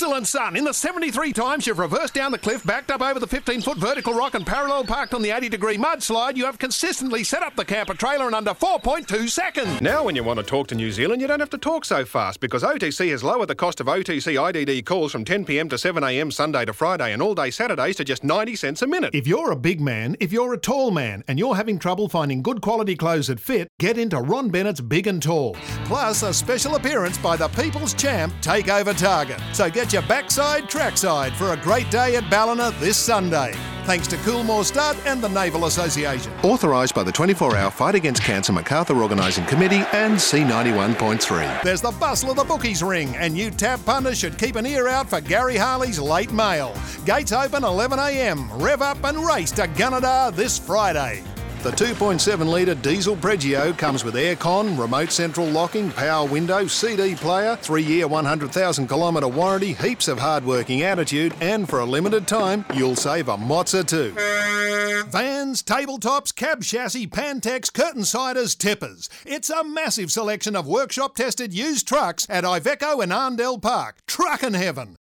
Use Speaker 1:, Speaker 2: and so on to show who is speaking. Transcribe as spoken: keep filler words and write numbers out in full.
Speaker 1: Excellent, son. In the seventy-three times you've reversed down the cliff, backed up over the fifteen-foot vertical rock and parallel parked on the eighty-degree mudslide, you have consistently set up the camper trailer in under four point two seconds.
Speaker 2: Now when you want to talk to New Zealand, you don't have to talk so fast because O T C has lowered the cost of O T C I D D calls from ten p m to seven a m Sunday to Friday and all-day Saturdays to just ninety cents a minute.
Speaker 1: If you're a big man, if you're a tall man, and you're having trouble finding good quality clothes that fit, get into Ron Bennett's Big and Tall. Plus a special appearance by the People's Champ, Takeover Target. So get your backside trackside for a great day at Ballina this Sunday. Thanks to Coolmore Stud and the Naval Association.
Speaker 3: Authorised by the twenty-four hour Fight Against Cancer MacArthur Organising Committee and C ninety-one point three.
Speaker 1: There's the bustle of the bookies ring, and you tap punters should keep an ear out for Gary Harley's late mail. Gates open eleven a m. Rev up and race to Gunnedah this Friday. The two point seven litre diesel Pregio comes with aircon, remote central locking, power window, C D player, three-year one hundred thousand kilometre warranty, heaps of hard-working attitude, and for a limited time, you'll save a mozza too. Vans, tabletops, cab chassis, Pantex, curtain siders, tippers. It's a massive selection of workshop-tested used trucks at Iveco and Arndell Park. Truckin' heaven.